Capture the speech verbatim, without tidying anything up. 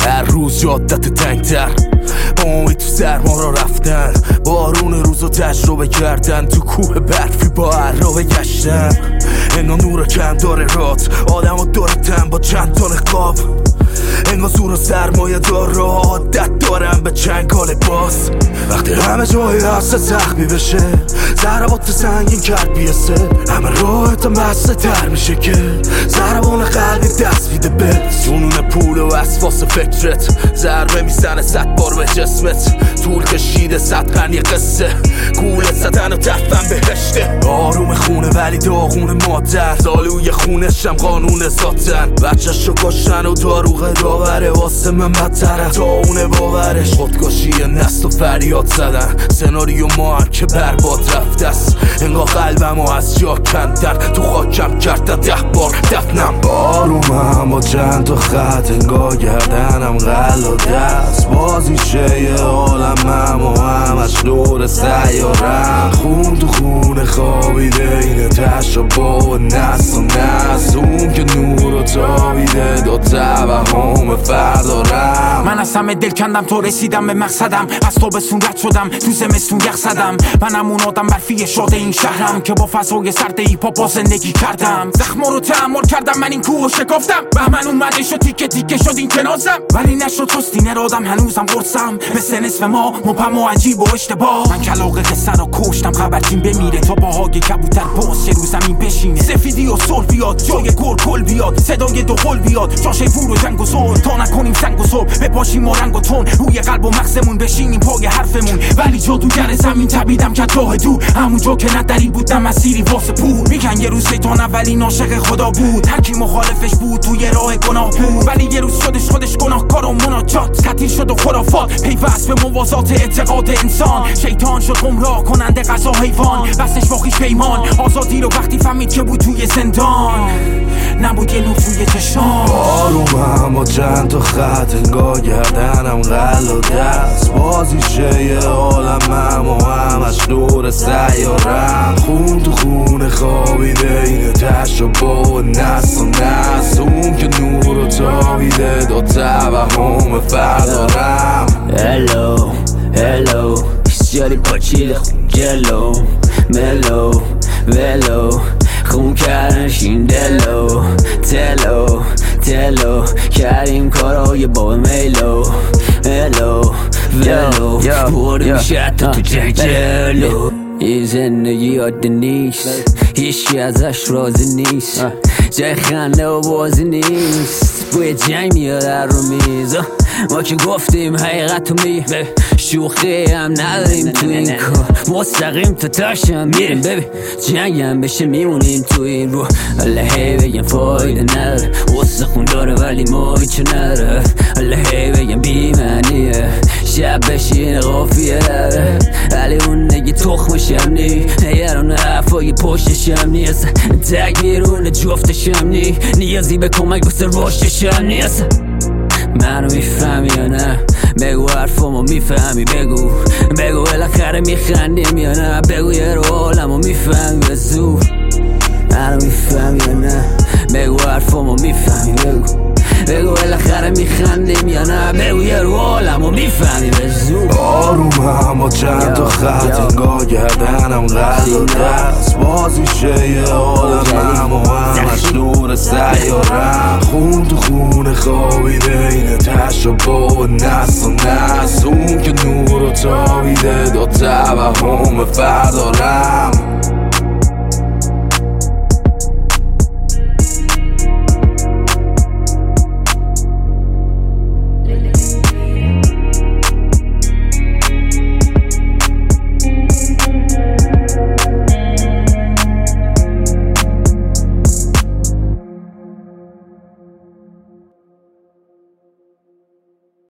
هر روز یادت تنگتر، با امید تو سرما را رفتن، بارون روزو تجربه کردن، تو کوه برفی با عرابه گشتن. انگار نور کم داره رات، آدم ها داره تن با چند تا نقاب. انگار زور و سرمایه دار را عادت دارم به چنگال باز. وقتی همه جای هست زخمی بشه، ضربات سنگین کرد بیسه، همه راحت مسته تر میشه که ضربان قلبی دست میده به سنون پول و اسفاس فکرت. ضربه میزنه صد بار به جسمت، طول کشیده صد قرن یه قصه، گولت زدن و تفن بهشته. آروم خونه ولی داغون مادر، زالوی خونشم قانون ذاتن. بچه‌شو کشتن و داروغه داوره، واسه من بدتره تا اونه باورش. خودکشی نست و فریاد زدن، سناریو ما هم که برباد رفته است. انگار قلبمو از جا کندن، تو خاکم کردن ده بار دفنم. آرومم با چند تا خط، انگار گردنم غلط است. بازیشه یه عالمم و همش دور سیارم. خون تو خون خوابیده، اینه تشابه و نست و نست. اون که نور و تابیده، دو توهم فردارم. من از همه دل کندم تو رسیدم به مقصدم، از تو بسون رد شدم، تو زمستون یخ زدم. منم اون آدم برفی شده این شهرم که با فضای سرد ایپاپ با زندگی کردم. زخما رو تحمل کردم، من این کوه شکافتم. بهمن اومده شد تیکه تیکه شد این کنازم، ولی نشد چستینه رادم هنوزم قرصم. مثل نصف ما مبهم و عجیب و اشتباه. من کلاغ قصه رو کشتم، خبرچین بمیره تا باهای کبوتر باز یه روز زمین بشینه. سفیدی و صلح بیاد، جای گل کل بیاد، صدای دو قل بیاد، جاشه فور و جنگ و زور. تا نکنیم سنگ و صبح بپاشیم و رنگ و تون، روی قلب و مغزمون بشینیم پای حرفمون. ولی جادوگر زمین تبیدم که راه دو، همونجا که ندری بودم مسیری واسه پول. میگن یه روز شیطان اولین عاشق خدا بود، هر کی مخالفش بود توی راه گناه بود. ولی یه روز شدش خودش گناهکار و مناجات، تعطیل شد و خرافات پیوست به موازات اعتقاد انسان. شیطان شد گمراه کننده غذا حیوان، بستش با خویش پیمان. آزادی رو وقتی فهمید که بود توی زندان، نبود یه نور توی چشام. آرومم با چند تا خط، انگار گردنم غلط است. بازیشه یه عالمم و همش دور سیارم. خون تو خون خوابیده، اینه تشابه و نست و نست. اون که نور و تابیده، دو توهم فردارم. هلو هلو بسیاری پاچیده خون جلو، ملو ولو خون کردنشین دلو. تلو تلو کردیم کارای با میلو، هلو ولو بردیم شد تو جلو. این زندگی عادی نیست، هیچی ازش راضی نیست، جای خنده و بازی نیست. بوی جنگ میاد در رو میز، ما که گفتیم حقیقت رو میگیم، شوخی هم نداریم تو این کار، مستقیم تا تاشم میریم. ببین جنگ هم بشه میمونیم تو این رو، اللهی بگم فایده نداره، غصه خون داره ولی ما هیچه نداره. اللهی بگم بیمعنیه، شب بشین قافیه داره، ولی اون نگی تخمشم نی. نگران حرفای پشتشم نیست، تک بیرون جفتشم نی. نیازی به کمک بسه رشدشم نیست. منو میفهمی یا نه؟ بگو حرفامو میفهمی، بگو بگو بالاخره میخندیم یا نه؟ بگو یه رو عالمو میفهمی به زور. منو میفهمی یا نه؟ بگو حرفامو میفهمی، بگو بگو بالاخره میخندیم یا نه؟ بگو یه رو عالمو میفهمی به زور. آرومم با چند تا خط، انگار گردنم غلط است. بازیشه یه عالمم و همش دور سیارم. خون تو خون خوابیده، اینه تشابه و نست و نست. اون که نور و تابیده، دو توهم فردارم.